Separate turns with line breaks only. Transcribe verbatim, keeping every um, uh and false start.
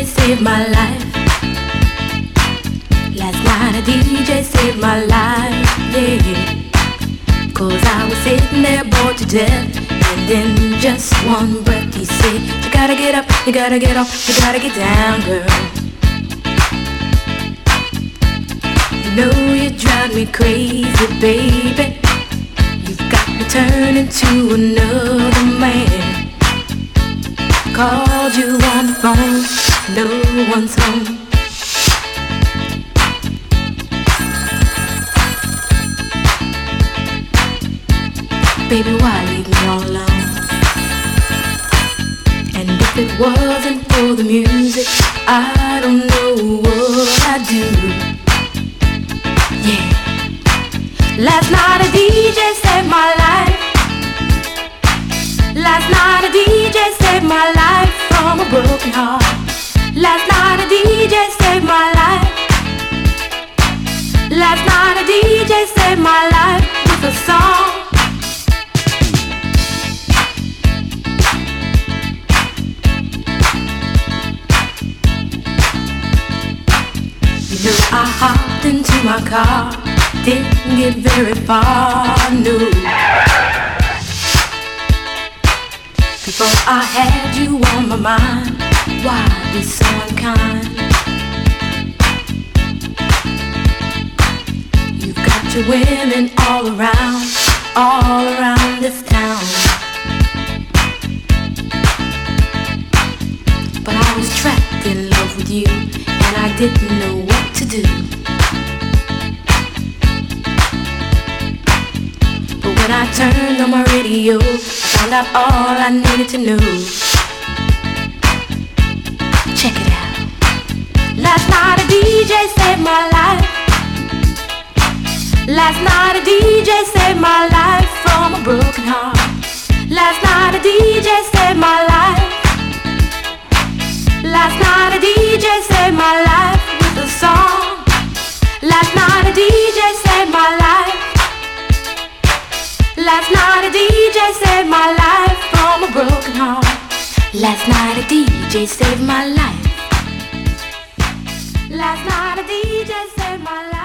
saved my life. Last night a D J saved my life, yeah. Cause I was sitting there bored to death, and in just one breath he said, you gotta get up, you gotta get off, you gotta get down, girl. You know you drive me crazy, baby. You've got me turning to another man. Called you on the phone, no one's home. Baby, why leave me all alone? And if it wasn't for the music, I don't know what I'd do. Yeah. Last night a D J saved my life. Last night a D J saved my life from a broken heart. Last night a D J saved my life. Last night a D J saved my life with a song. You know I hopped into my car, didn't get very far, no. Before I had you on my mind, why be so unkind? You've got your women all around, all around this town. But I was trapped in love with you, and I didn't know what to do. But when I turned on my radio, found out all I needed to know. Check it out. Last night a D J saved my life. Last night a D J saved my life from a broken heart. Last night a D J saved my life. Last night a D J saved my life with a song. Last night a D J saved my life. Last night a D J saved my life from a broken heart. Last night a D J saved my life. Last night a D J saved my life.